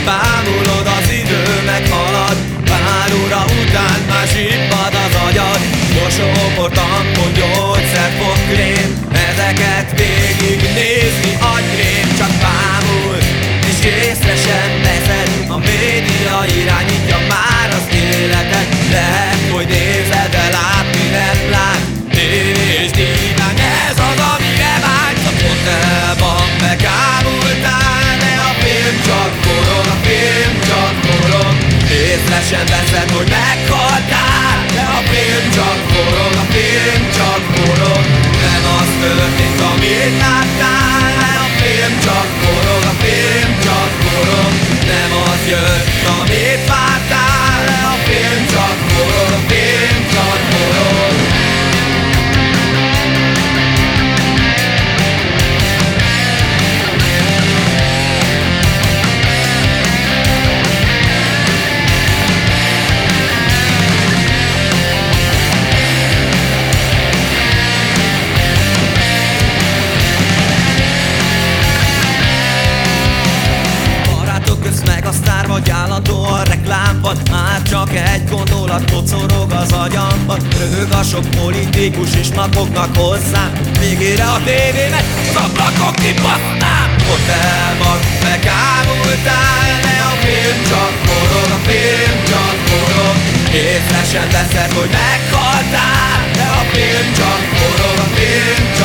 Bámulod, az idő meghalad, pár óra után már zsibbad az agyad. Mosópor, tampon, gyógyszer, fogkrém, ezeket végig nézni agykrém. Csak bámul, és észre sem veszed, a média irányítja már az életed. Lehet, hogy nézed, de látni nem lát. Tévés divány, ez az, amire vágysz. A fotelban megámultál, de a film csak forog, a film csak forog. Észre sem veszed, hogy meghaltál, de a film csak forog, a film csak forog. Nem az történt, amit láttál, de a film csak forog, a film csak forog. Nem az jött, amit vártál, de a film csak forog, a film csak forog. Vagy állandóan reklám van, már csak egy gondolat kocorog az agyamban. Röhög a sok politikus is napoknak hozzám, végére a tévémet az ablakon kibasznám. Hotelban megámultál, de a film csak forog, a film csak forog. Észre sem veszed, hogy meghaltál, de a film csak forog, a film